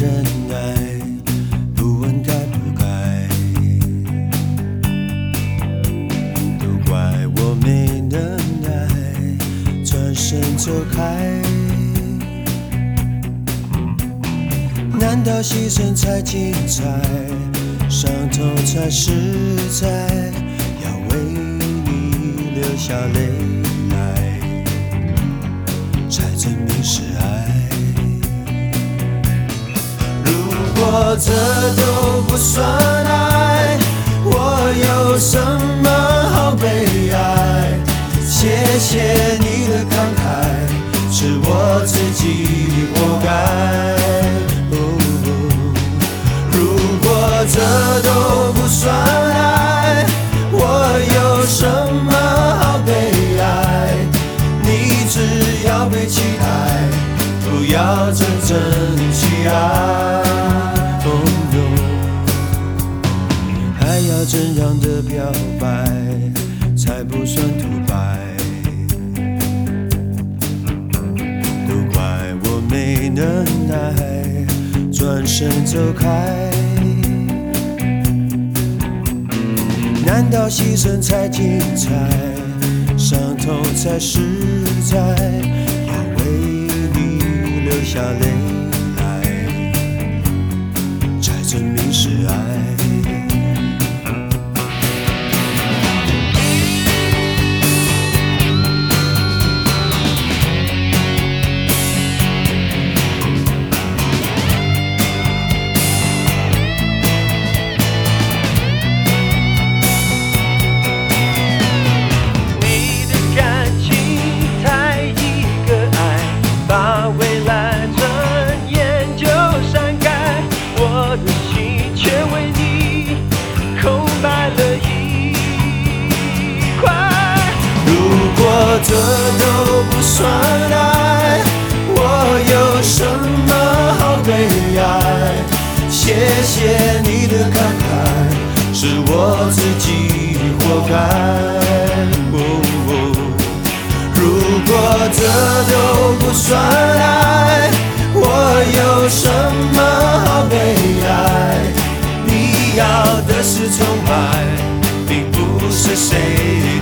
忍耐，不问该不该，都怪我没能耐，转身走开。难道牺牲才精彩，伤痛才实在？要为你流下泪来，才证明是爱。如果这都不算爱，我有什么好悲哀？谢谢你的慷慨，是我自己活该。这都不算爱，我有什么好悲哀？你只要被期待，不要真正去爱。还要怎样的表白才不算土白？都怪我没能耐，转身走开。难道牺牲才精彩，伤痛才实在？要为你流下泪来，才证明是爱。这都不算爱，我有什么好悲哀？谢谢你的慷慨，是我自己活该。如果这都不算爱，我有什么好悲哀？你要的是崇拜，并不是谁